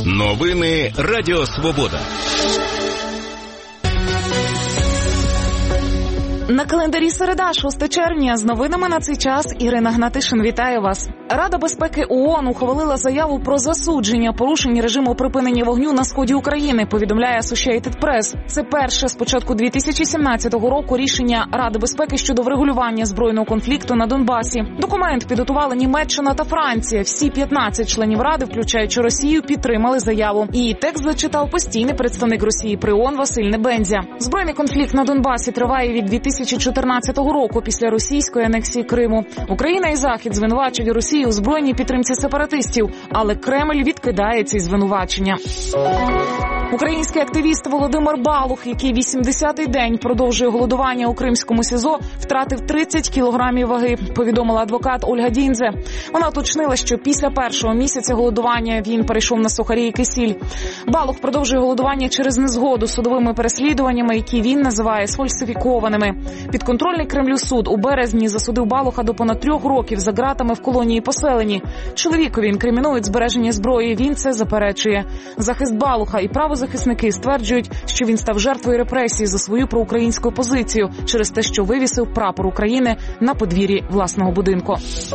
Новини Радіо Свобода. На календарі середа, 6 червня. З новинами на цей час Ірина Гнатишин вітає вас. Рада безпеки ООН ухвалила заяву про засудження порушень режиму припинення вогню на сході України, повідомляє Associated Press. Це перше з початку 2017 року рішення Ради безпеки щодо врегулювання збройного конфлікту на Донбасі. Документ підготували Німеччина та Франція. Всі 15 членів Ради, включаючи Росію, підтримали заяву. Її текст зачитав постійний представник Росії при ООН Василь Небензя. Збройний конфлікт на Донбасі триває від 2014 року після російської анексії Криму. Україна і Захід звинувачують Росію у збройній підтримці сепаратистів, але Кремль відкидає ці звинувачення. Український активіст Володимир Балух, який 80-й день продовжує голодування у кримському СІЗО, втратив 30 кілограмів ваги, повідомила адвокат Ольга Діндзе. Вона уточнила, що після першого місяця голодування він перейшов на сухарі і кисіль. Балух продовжує голодування через незгоду з судовими переслідуваннями, які він називає сфальсифікованими. Підконтрольний Кремлю суд у березні засудив Балуха до понад 3 років за ґратами в колонії поселені. Чоловікові інкримінують збереження зброї, він це заперечує. Захист Балуха і правозахисники стверджують, що він став жертвою репресій за свою проукраїнську позицію через те, що вивісив прапор України на подвір'ї власного будинку.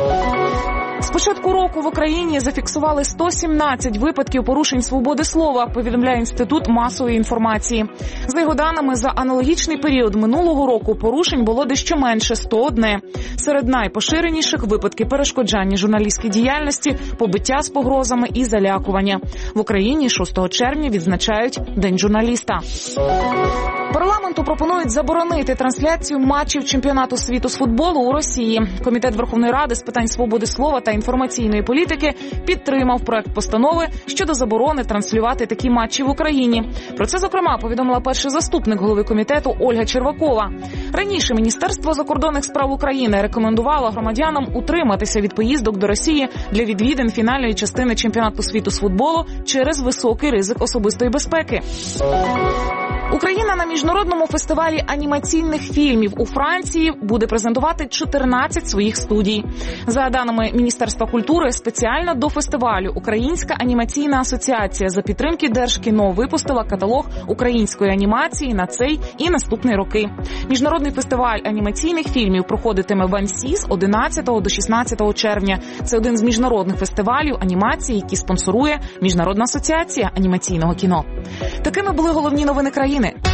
З початку року в Україні зафіксували 117 випадків порушень свободи слова, повідомляє Інститут масової інформації. За його даними, за аналогічний період минулого року порушень було дещо менше – 101. Серед найпоширеніших – випадки перешкоджання журналістській діяльності, побиття з погрозами і залякування. В Україні 6 червня відзначають День журналіста. Парламенту пропонують заборонити трансляцію матчів чемпіонату світу з футболу у Росії. Комітет Верховної Ради з питань свободи слова та інформаційної політики підтримав проект постанови щодо заборони транслювати такі матчі в Україні. Про це, зокрема, повідомила перший заступник голови комітету Ольга Червакова. Раніше Міністерство закордонних справ України рекомендувало громадянам утриматися від поїздок до Росії для відвідин фінальної частини чемпіонату світу з футболу через високий ризик особистої безпеки. Україна на міжнародному фестивалі анімаційних фільмів у Франції буде презентувати 14 своїх студій. За даними Міністерства культури, спеціально до фестивалю Українська анімаційна асоціація за підтримки Держкіно випустила каталог української анімації на цей і наступні роки. Міжнародний фестиваль анімаційних фільмів проходитиме в Ансі з 11 до 16 червня. Це один з міжнародних фестивалів анімації, які спонсорує Міжнародна асоціація анімаційного кіно. Такими були головні новини країни.